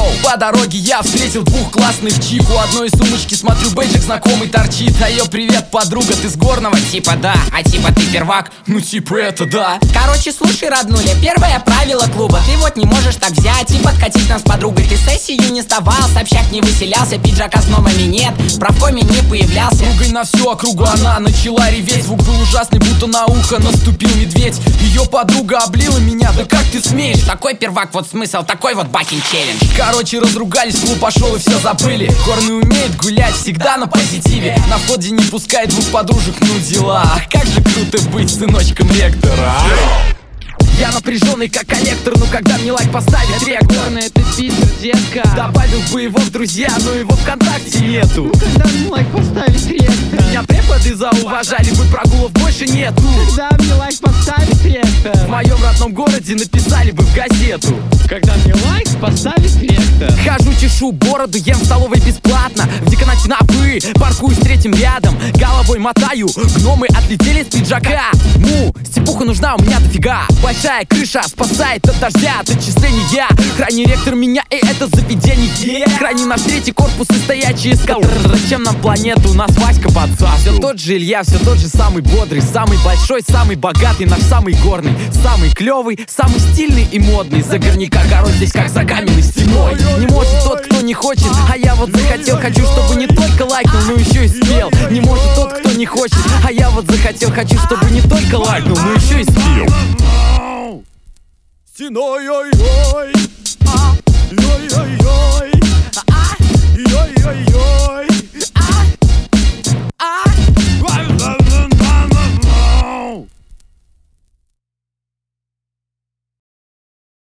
По дороге я встретил двух классных чик. У одной из сумочки смотрю, бейджик знакомый торчит. А ее привет, подруга, ты с горного? Типа да, а типа ты первак? Ну типа это да. Короче, слушай, роднуля, первое правило клуба: ты вот не можешь так взять и подкатить нас с подругой. Ты сессию не сдавал, с общак не выселялся, пиджака с номами нет, в правкоме не появлялся. Ругай на всю округу она начала реветь. Звук был ужасный, будто на ухо наступил медведь. Ее подруга облила меня, да как ты смеешь? Такой первак, вот смысл, такой вот бакин челлендж. Короче, разругались, клуб пошел и все забыли. Горный умеет гулять, всегда на позитиве. На входе не пускает двух подружек, ну дела. Ах, как же круто быть сыночком ректора. Я напряженный как коллектор, но когда мне лайк поставит ректор. Горный, это Питер, детка. Добавил бы его в друзья, но его ВКонтакте нету. Когда мне лайк поставить ректор? Меня преподы зауважали бы, прогулов больше нету. Когда мне лайк поставить ректор? В моем родном городе написали бы в газету. Когда мне лайк поставить ректор? Хожу, чешу бороду, ем в столовой бесплатно. В деканате на «вы», паркуюсь третьим рядом. Головой мотаю, гномы отлетели с пиджака. Степуха нужна у меня дофига. Большая крыша спасает от дождя, от отчисления. Крайний ректор меня, и это заведение. Крайний наш третий корпус и стоячий скал. Зачем нам планету, нас Васька подсасывает. Все тот же Илья, все тот же самый бодрый, самый большой, самый богатый, наш самый горный, самый клевый, самый стильный и модный. За горняка горой здесь как за каменной стеной. Не может тот, кто не хочет, а я вот захотел. Хочу, чтобы не только лайкнул, но еще и спел. Не может тот, кто не хочет, а я вот захотел. Хочу, чтобы не только лайкнул, но еще и спел. Стеной, ой-ой.